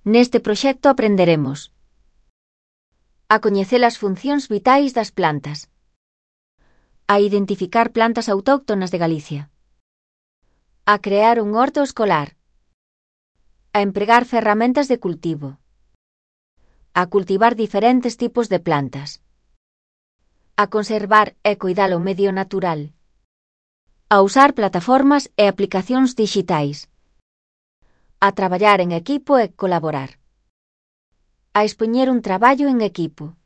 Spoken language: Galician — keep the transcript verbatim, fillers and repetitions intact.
Neste proxecto aprenderemos a coñecer as funcións vitais das plantas, a identificar plantas autóctonas de Galicia, a crear un horto escolar, a empregar ferramentas de cultivo, a cultivar diferentes tipos de plantas, a conservar e coidar o medio natural, a usar plataformas e aplicacións dixitais, a traballar en equipo e colaborar, a expoñer un traballo en equipo,